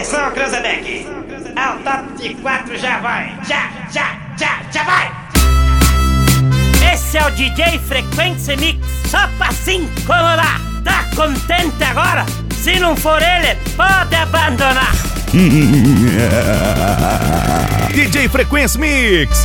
Atenção, Cranzebeck! Ao top de 4 já vai! Já vai! Esse é o DJ Frequência Mix, só pra se incomodar. Tá contente agora? Se não for ele, pode abandonar. DJ Frequência Mix.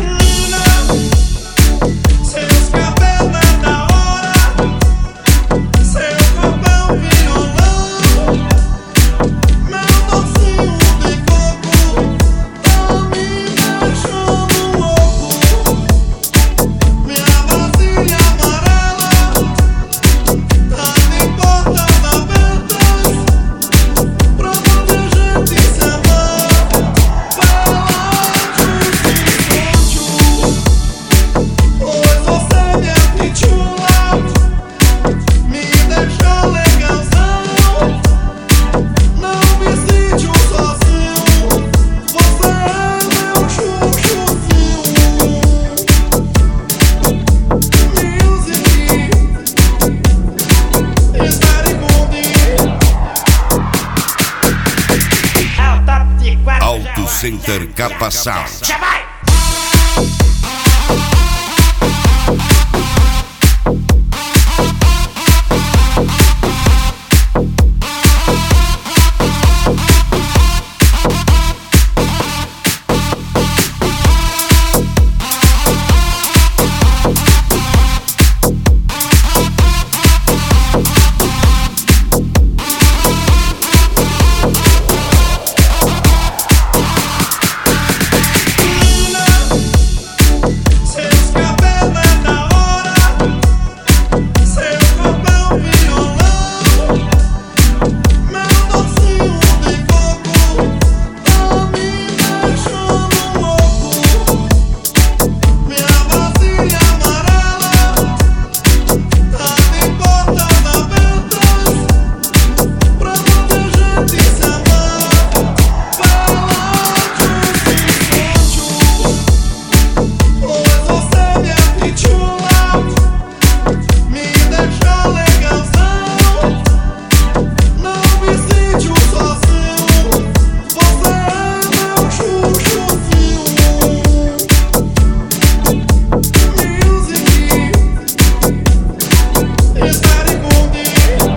Seus cabelos é da hora, seu corpão violão, meu docinho de coco, tá me deixando louco. Minha vasilha amarela, tá de portas abertas, pra onde a gente se amar, pois você me apitula, me deixa legalzão, não me sinto sozinho, você é meu chuchuzinho. Music, espere comigo. Ao top de 4 Auto Center Capa Sound. já vai! Seus cabelos é da hora, seu corpão violão, meu docinho de coco, tá me deixando louco. Minha vasilha amarela, tá de portas abertas, pra onde a gente se amar, pois você me apitula, me deixa legalzão, não me sinto sozinho, você é meu chuchuzinho. Music, espere comigo.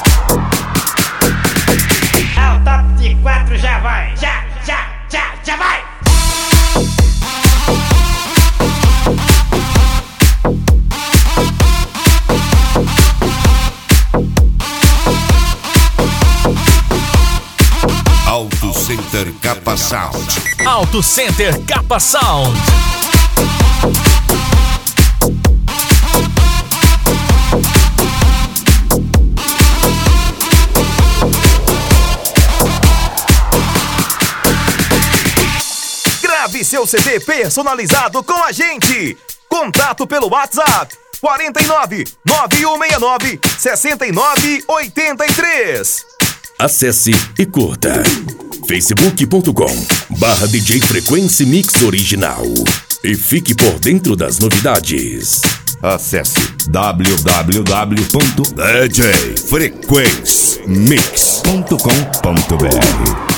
Ao top de 4 já vai! Já vai! Auto Center Capa Sound. Auto Center Capa Sound. Grave seu CD personalizado com a gente. Contato pelo WhatsApp 49 9169 6983. Acesse e curta facebook.com/DJ Frequência Mix Original e fique por dentro das novidades. Acesse www.djfrequencemix.com.br.